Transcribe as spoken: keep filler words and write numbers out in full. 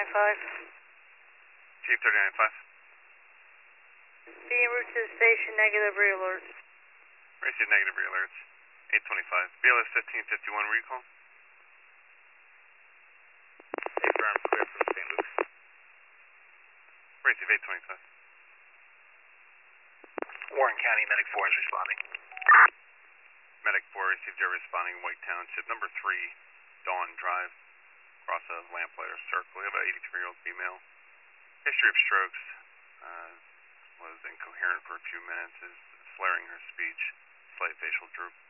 nine five. Chief thirty-nine five. Be en route to the station, negative re-alerts. Received negative re-alerts. eight twenty-five. B L S fifteen fifty-one, where you call? Hey, Firm, clear from Saint Luke's. Received eight twenty-five. Warren County, Medic four is responding. Medic four received your responding, White Township, number three, Dawn Drive, across a lamplighter circle. We have an eighty-three-year-old female. History of strokes, uh, was incoherent for a few minutes, is slurring her speech, slight facial droop.